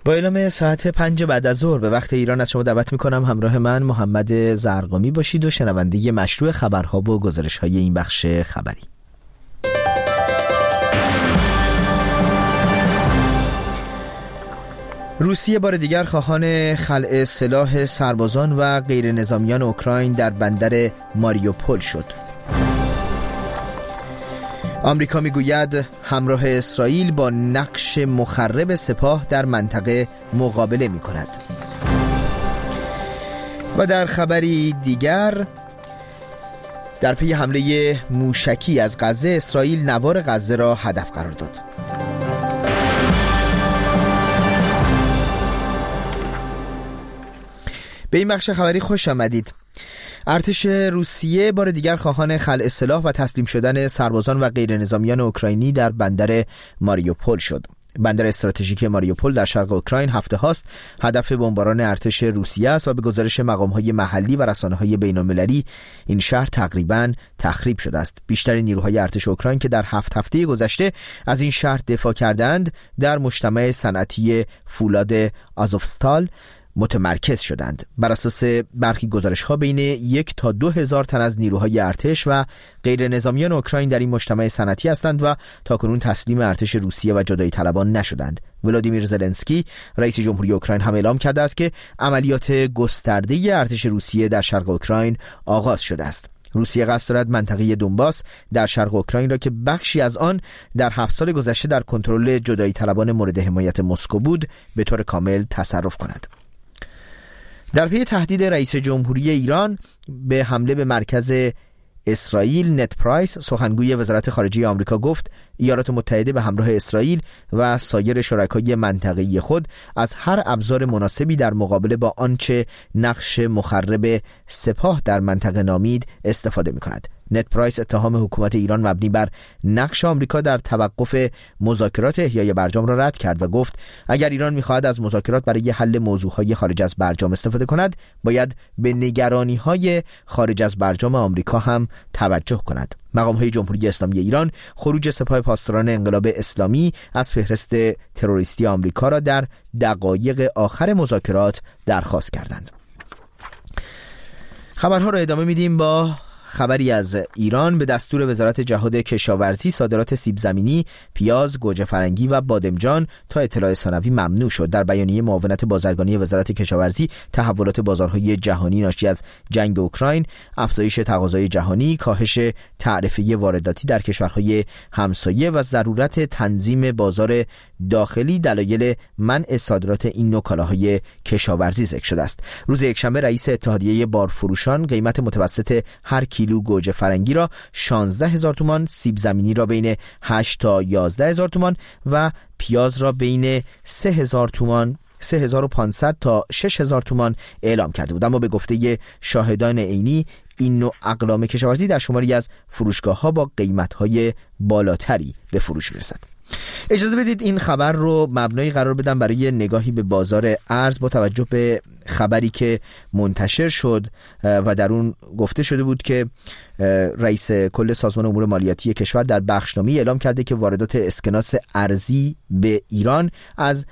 با اعلام ساعت 5 بعد از ظهر به وقت ایران از شما دعوت میکنم همراه من محمد زرقامی باشید و شنونده مشروع خبرها و گزارش‌های این بخش خبری. روسیه بار دیگر خواهان خلع سلاح سربازان و غیر نظامیان اوکراین در بندر ماریوپول شد. آمریکا میگوید همراه اسرائیل با نقش مخرب سپاه در منطقه مقابله می‌کند. و در خبری دیگر در پی حمله موشکی از غزه، اسرائیل نوار غزه را هدف قرار داد. به این بخش خبری خوش آمدید. ارتش روسیه بار دیگر خواهان خلع سلاح و تسلیم شدن سربازان و غیر نظامیان اوکراینی در بندر ماریوپول شد. بندر استراتژیک ماریوپول در شرق اوکراین هفته هاست هدف بمباران ارتش روسیه است و به گزارش مقام‌های محلی و رسانه‌های بین‌المللی این شهر تقریباً تخریب شده است. بیشتر نیروهای ارتش اوکراین که در 7 هفته گذشته از این شهر دفاع کردند در مجتمع صنعتی فولاد آزوفستال متمرکز شدند. بر اساس برخی گزارش‌ها بین 1 تا 2,000 تن از نیروهای ارتش و غیر نظامیان اوکراین در این مجتمع صنعتی هستند و تاکنون تسلیم ارتش روسیه و جدایی طلبان نشدند. ولادیمیر زلنسکی رئیس جمهوری اوکراین هم اعلام کرده است که عملیات گسترده ارتش روسیه در شرق اوکراین آغاز شده است. روسیه قصد دارد منطقه دونباس در شرق اوکراین را که بخشی از آن در 7 سال گذشته در کنترل جدایی طلبان مورد حمایت مسکو بود به طور کامل تصرف کند. در پی تهدید رئیس جمهوری ایران به حمله به مرکز اسرائیل، نت پرایس سخنگوی وزارت خارجه آمریکا گفت ایالات متحده به همراه اسرائیل و سایر شرکای منطقه‌ای خود از هر ابزار مناسبی در مقابله با آنچه نقش مخرب سپاه در منطقه نامید استفاده می‌کند. نت پرایس اتهام حکومت ایران مبنی بر نقش آمریکا در توقف مذاکرات احیای برجام را رد کرد و گفت اگر ایران می‌خواهد از مذاکرات برای حل موضوعهای خارج از برجام استفاده کند، باید به نگرانی‌های خارج از برجام آمریکا هم توجه کند. مقام‌های جمهوری اسلامی ایران خروج سپاه پاسداران انقلاب اسلامی از فهرست تروریستی آمریکا را در دقایق آخر مذاکرات درخواست کردند. خبرها را ادامه میدیم با خبری از ایران. به دستور وزارت جهاد کشاورزی صادرات سیب زمینی، پیاز، گوجه فرنگی و بادمجان تا اطلاع ثانوی ممنوع شد. در بیانیه معاونت بازرگانی وزارت کشاورزی تحولات بازارهای جهانی ناشی از جنگ اوکراین، افزایش تقاضای جهانی، کاهش تعرفه وارداتی در کشورهای همسایه و ضرورت تنظیم بازار داخلی دلایل منع صادرات این نوع کالاهای کشاورزی ذکر شده است. روز یکشنبه رئیس اتحادیه بارفروشان قیمت متوسط هر کیلو گوجه فرنگی را 16,000 تومان، سیب زمینی را بین 8 تا 11,000 تومان و پیاز را بین 3,500 تا 6,000 تومان اعلام کرده بود. اما به گفته شاهدان عینی این نوع اقلام کشاورزی در شماری از فروشگاه‌ها با قیمت‌های بالاتری به فروش می‌رسد. اجازه بدید این خبر رو مبنایی قرار بدم برای نگاهی به بازار ارز با توجه به خبری که منتشر شد و در اون گفته شده بود که رئیس کل سازمان امور مالیاتی کشور در بخشنامه‌ای اعلام کرده که واردات اسکناس ارزی به ایران از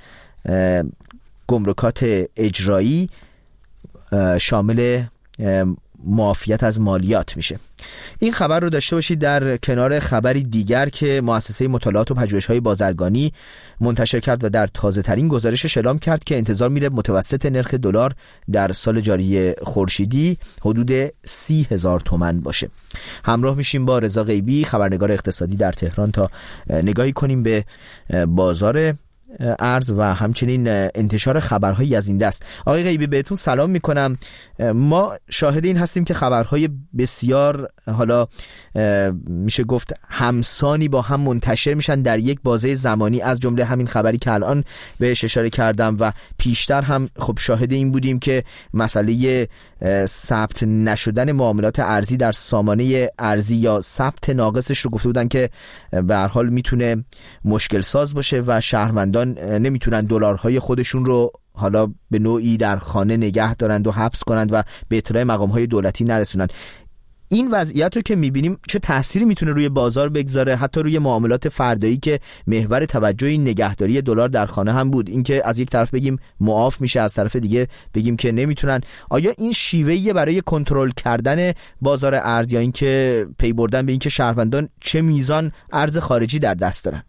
گمرکات اجرایی شامل معافیت از مالیات میشه. این خبر رو داشته باشید در کنار خبری دیگر که مؤسسه مطالعات و پژوهش‌های بازرگانی منتشر کرد و در تازه ترین گزارشش اعلام کرد که انتظار میره متوسط نرخ دلار در سال جاری خورشیدی حدود 30,000 تومان باشه. همراه میشیم با رضا غیبی، خبرنگار اقتصادی در تهران، تا نگاهی کنیم به بازار ارز و همچنین انتشار خبرهایی از این دست. آقای غیبی بهتون سلام میکنم. ما شاهد این هستیم که خبرهای بسیار حالا میشه گفت همسانی با هم منتشر میشن در یک بازه زمانی، از جمله همین خبری که الان بهش اشاره کردم و پیشتر هم خب شاهد این بودیم که مسئله ثبت نشدن معاملات ارزی در سامانه ارزی یا ثبت ناقصش رو گفته بودن که به هر حال میتونه مشکل ساز باشه و شهروندان نمیتونن دلارهای خودشون رو حالا به نوعی در خانه نگه دارند و حبس کنند و به اطلاع مقام‌های دولتی نرسونند. این وضعیت رو که میبینیم چه تأثیری میتونه روی بازار بگذاره، حتی روی معاملات فردایی که محور توجه نگهداری دلار در خانه هم بود؟ اینکه از یک طرف بگیم معاف میشه، از طرف دیگه بگیم که نمیتونن. آیا این شیوهیه برای کنترل کردن بازار ارز، یا اینکه پی بردن به اینکه شهروندان چه میزان ارز خارجی در دست دارن؟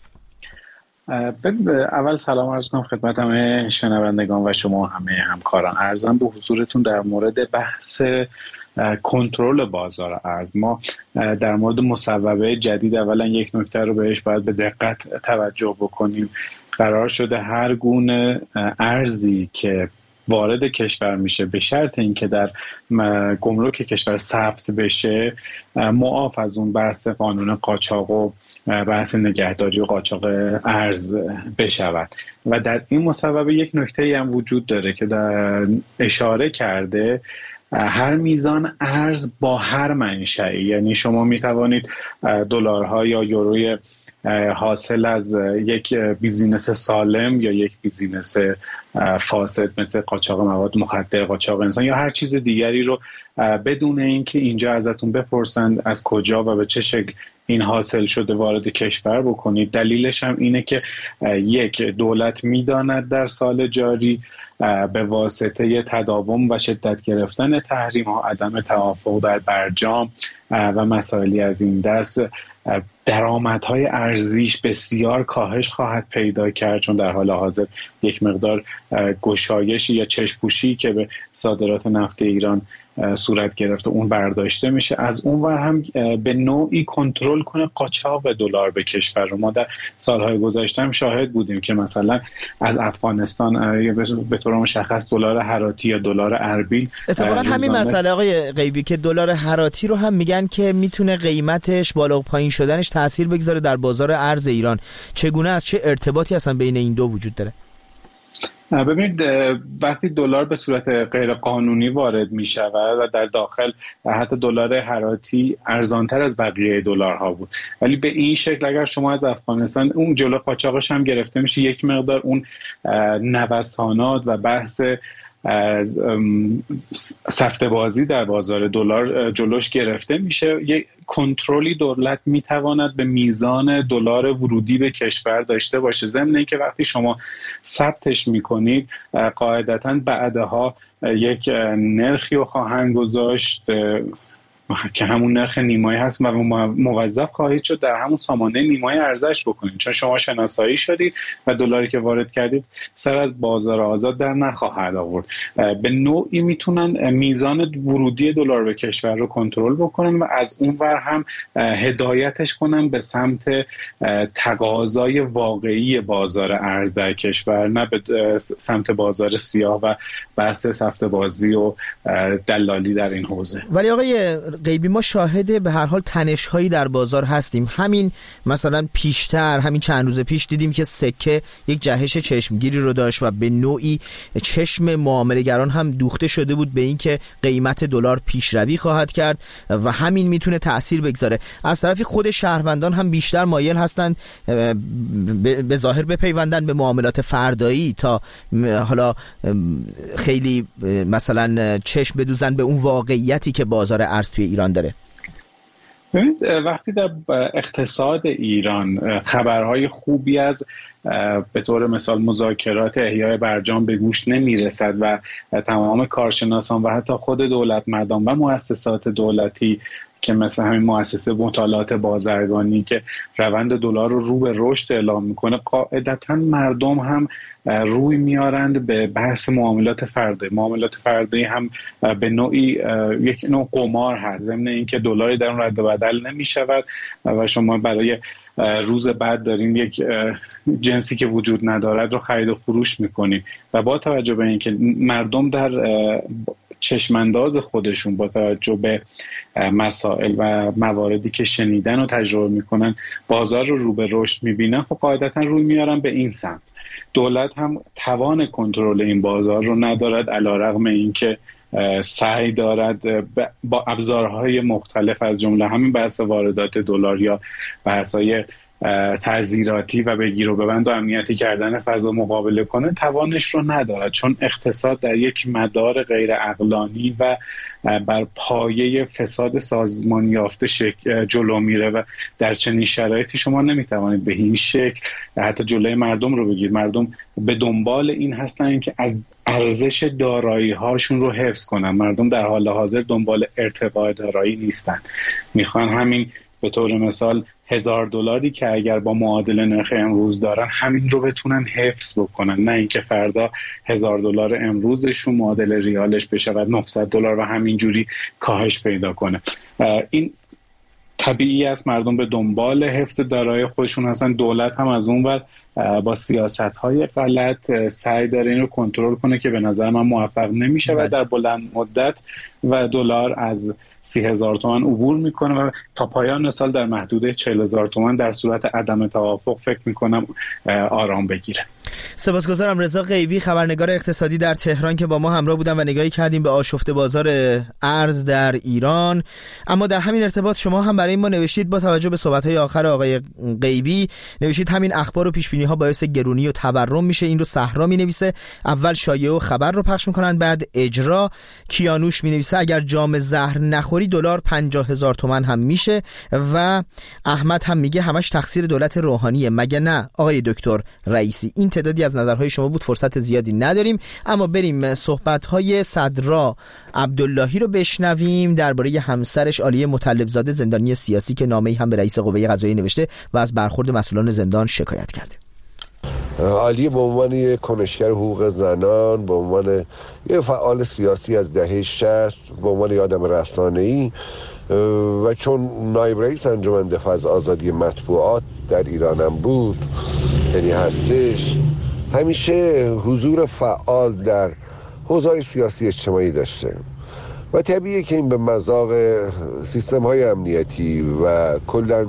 اول سلام عرض کنم خدمت همه شنوندگان و شما همه همکاران. عرضم به حضورتون در مورد بحث کنترل بازار ارز. ما در مورد مصوبه جدید اولا یک نکته رو بهش باید به دقت توجه بکنیم. قرار شده هر گونه ارزی که وارد کشور میشه به شرط اینکه در گمرک کشور ثبت بشه، معاف از اون بحث قانون قاچاق و بحث نگهداری و قاچاق ارز بشود. و در این مصوبه یک نکته هم وجود داره که در اشاره کرده هر میزان ارز با هر منشئی، یعنی شما میتوانید دلارها یا یوروی حاصل از یک بیزینس سالم یا یک بیزینس فاسد مثل قاچاق مواد مخدر، قاچاق انسان یا هر چیز دیگری رو بدون اینکه اینجا ازتون بپرسند از کجا و به چه شکل این حاصل شده وارد کشور بکنید. دلیلش هم اینه که یک، دولت میداند در سال جاری به واسطه تداوم و شدت گرفتن تحریم ها، عدم توافق در برجام و مسائلی از این دست، درآمدهای ارزیش بسیار کاهش خواهد پیدا کرد، چون در حال حاضر یک مقدار گشایشی یا چشم‌پوشی که به صادرات نفت ایران صورت گرفته اون برداشته میشه. از اون ور هم به نوعی کنترل کنه قاچاق دلار به کشور رو. ما در سالهای گذشته هم شاهد بودیم که مثلا از افغانستان به طور مشخص دلار هراتی یا دلار اربیل، اتفاقا همین مسئله آقای غیبی که دلار هراتی رو هم میگن که میتونه قیمتش بالا و پایین شدنش تأثیر بگذاره در بازار ارز ایران. چگونه است؟ چه ارتباطی اصلا بین این دو وجود داره؟ ببینید، وقتی دلار به صورت غیر قانونی وارد می شود و در داخل حتی دلار هراتی ارزانتر از بقیه دلارها بود، ولی به این شکل اگر شما از افغانستان اون جلو قاچاقش هم گرفته میشه، یک مقدار اون نوسانات و بحث سفته بازی در بازار دلار جلوش گرفته میشه. یک کنترلی دولت میتواند به میزان دلار ورودی به کشور داشته باشه، ضمن اینکه وقتی شما ثبتش میکنید قاعدتاً بعدها یک نرخی رو خواهند گذاشت که همون نرخ نیمایی هست و موظف خواهید شد در همون سامانه نیمایی ارزش بکنید، چون شما شناسایی شدید و دلاری که وارد کردید سر از بازار آزاد در نخواهد آورد. به نوعی میتونن میزان ورودی دلار به کشور رو کنترل بکنن و از اون ور هم هدایتش کنن به سمت تقاضای واقعی بازار ارز در کشور، نه به سمت بازار سیاه و بحث سفته بازی و دلالی در این حوزه. ولی آقای غیبی، ما شاهد به هر حال تنش‌هایی در بازار هستیم. همین مثلا پیشتر، همین چند روز پیش دیدیم که سکه یک جهش چشمگیری رو داشت و به نوعی چشم معامله‌گران هم دوخته شده بود به این که قیمت دلار پیشروی خواهد کرد و همین میتونه تأثیر بگذاره. از طرفی خود شهروندان هم بیشتر مایل هستند به ظاهر بپیوندن به معاملات فردایی تا حالا خیلی مثلا چشم بدوزن به اون واقعیتی که بازار ارز توی ایران داره. ببینید، وقتی در اقتصاد ایران خبرهای خوبی از به طور مثال مذاکرات احیای برجام به گوش نمیرسد و تمام کارشناسان و حتی خود دولت مردان و مؤسسات دولتی که مثل همین مؤسسه مطالعات بازرگانی که روند دلار رو به رشد اعلام میکنه، قاعدتا مردم هم روی میارند به بحث معاملات فردی. معاملات فردی هم به نوعی یک نوع قمار هست، ضمن اینکه دلاری در اون رد و بدل نمیشود و شما برای روز بعد دارین یک جنسی که وجود ندارد رو خرید و فروش میکنید و با توجه به اینکه مردم در چشمانداز خودشون با توجه به مسائل و مواردی که شنیدن و تجربه میکنن بازار رو به رشد میبینن، خب قاعدتا روی میارن به این سمت. دولت هم توان کنترل این بازار رو ندارد، علیرغم اینکه سعی دارد با ابزارهای مختلف از جمله همین بحث واردات دلار یا بحث‌های تعزیراتی و بگیر و ببند و امنیتی کردن فضا مقابله کنه توانش رو ندارد، چون اقتصاد در یک مدار غیر عقلانی و بر پایه فساد سازمان یافته جلو میره و در چنین شرایطی شما نمیتوانید به این شکل حتی جلوی مردم رو بگیرید. مردم به دنبال این هستن که از ارزش دارایی هاشون رو حفظ کنن. مردم در حال حاضر دنبال ارتقاء دارایی نیستن، میخوان همین به طور مثال $1000 که اگر با معادل نرخ امروز دارن همین رو بتونن حفظ بکنن، نه اینکه فردا $1000 امروزشون معادل ریالش بشود $900 و همینجوری کاهش پیدا کنه. این طبیعی است، مردم به دنبال حفظ دارایی خودشون هستن. دولت هم از اون ور با سیاست‌های غلط سعی داره این رو کنترل کنه که به نظر من موفق نمیشه و در بلند مدت و دلار از 30,000 تومان عبور میکنه و تا پایان سال در محدوده 40,000 تومان در صورت عدم توافق فکر میکنم آرام بگیره. سپاسگزارم. رضا غیبی، خبرنگار اقتصادی در تهران که با ما همراه بودن و نگاهی کردیم به آشفته بازار ارز در ایران. اما در همین ارتباط شما هم برای ما نوشتید با توجه به صحبت‌های آخر آقای غیبی، نوشتید همین اخبار و پیش‌بینی‌ها باعث گرونی و تورم میشه. این رو صحرا می‌نویسه، اول شایعه و خبر رو پخش می‌کنن بعد اجرا. کیانوش می‌نویسه اگر جام زهر نخوری دلار 50,000 تومان هم میشه. و احمد هم میگه همش تقصیر دولت روحانیه، مگه نه آقای دکتر رئیسی؟ این تعدادی از نظرهای شما بود، فرصت زیادی نداریم، اما بریم صحبت‌های صدرا عبداللهی رو بشنویم درباره همسرش عالیه مطلبزاده، زندانی سیاسی که نامه‌ای هم به رئیس قوه قضاییه نوشته و از برخورد مسئولان زندان شکایت کرده. عالیه به عنوان یک کنشگر حقوق زنان، به عنوان یک فعال سیاسی از دهه 60، به عنوان یک آدم رسانه‌ای و چون نایب رئیس انجمن دفاع از آزادی مطبوعات در ایرانم بود، یعنی هستش، همیشه حضور فعال در حوزه‌های سیاسی اجتماعی داشته و طبیعیه که این به مذاق سیستم‌های امنیتی و کلاً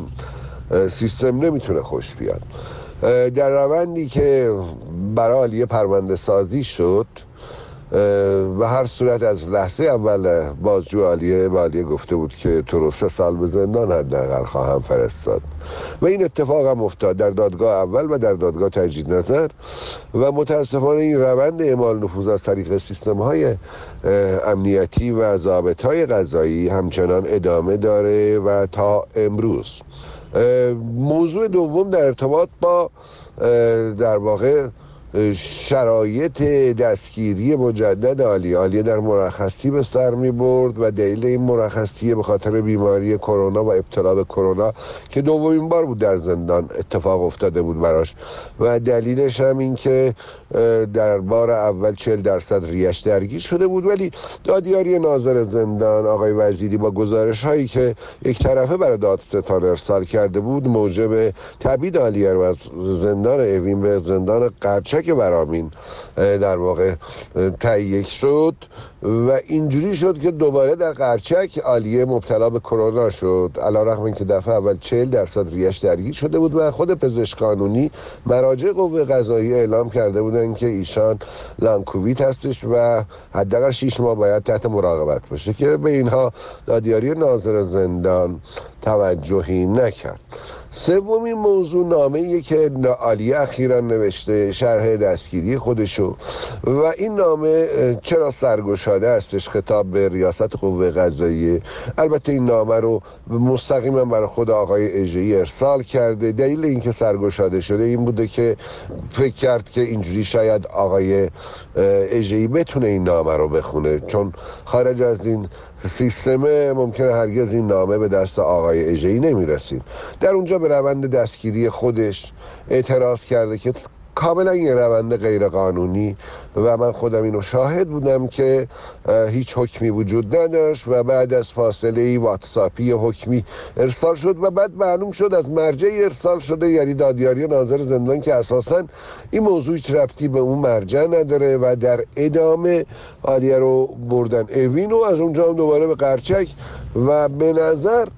سیستم نمیتونه خوش بیاد. در روندی که برای عالیه پرونده سازی شد و هر صورت از لحظه اول بازجو عالیه به عالیه گفته بود که تو رو 3 سال به زندان حداقل خواهم فرستاد و این اتفاق هم افتاد در دادگاه اول و در دادگاه تجدید نظر و متاسفانه این روند اعمال نفوذ از طریق سیستم‌های امنیتی و ضابطه‌های قضایی همچنان ادامه داره و تا امروز. موضوع دوم در ارتباط با در واقع شرایط دستگیری مجدد عالیه در مرخصی به سر می برد و دلیل این مرخصی به خاطر بیماری کرونا و ابتلا به کرونا که دومین بار بود در زندان اتفاق افتاده بود براش و دلیلش هم این که در بار اول 40% ریش درگیر شده بود، ولی دادیاری ناظر زندان آقای وزیری با گزارش هایی که یک طرفه برای دادستان ارسال کرده بود موجب تبعید عالیه رو از زندان اوین به زندان قرچک برامین در واقع تهیه شد و اینجوری شد که دوباره در قرچک عالیه مبتلا به کرونا شد، علیرغم اینکه دفعه اول 40% ریش درگیر شده بود و خود پزشک قانونی مراجع قوه قضاییه اعلام کرده بودن که ایشان لانگ کووید هستش و حداقل 6 ماه باید تحت مراقبت باشه که به اینها دادیاری ناظر زندان توجهی نکرد. سومین موضوع نامه‌ایه که عالیه اخیراً نوشته، شرح دستگیری خودشو و این نامه چرا سرگشاده هستش خطاب به ریاست قوه قضاییه. البته این نامه رو مستقیما برای خود آقای اژه‌ای ارسال کرده. دلیل اینکه سرگشاده شده این بوده که فکر کرد که اینجوری شاید آقای اژه‌ای بتونه این نامه رو بخونه، چون خارج از این سیستم ممکنه هرگز این نامه به دست آقای اژه‌ای نمیرسید. در اونجا به روند دستگیری خودش اعتراض کرده که کاملا یه روند غیر قانونی و من خودم اینو شاهد بودم که هیچ حکمی وجود نداشت و بعد از فاصله واتساپی حکمی ارسال شد و بعد معلوم شد از مرجعی ارسال شده، یعنی دادیاری ناظر زندان، که اساساً این موضوع هیچ ربطی به اون مرجع نداره و در ادامه عالیه رو بردن اوین و از اونجا هم دوباره به قرچک و به نظر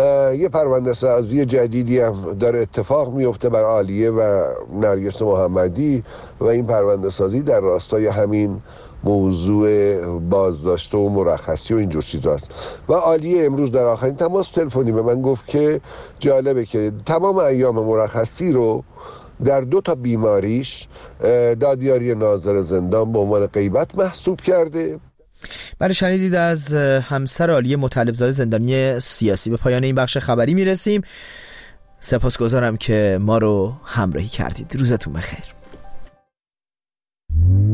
یه پرونده سازی جدیدی هم داره اتفاق میفته بر عالیه و نرگس محمدی و این پرونده سازی در راستای همین موضوع بازداشت و مرخصی و اینجور چیزاست. و عالیه امروز در آخرین تماس تلفنی به من گفت که جالبه که تمام ایام مرخصی رو در 2 تا بیماریش دادیاری ناظر زندان به عنوان غیبت محسوب کرده. برای شنیدید از همسر عالی مطلب‌زاده زندانی سیاسی. به پایان این بخش خبری میرسیم. سپاسگزارم که ما رو همراهی کردید. روزتون بخیر.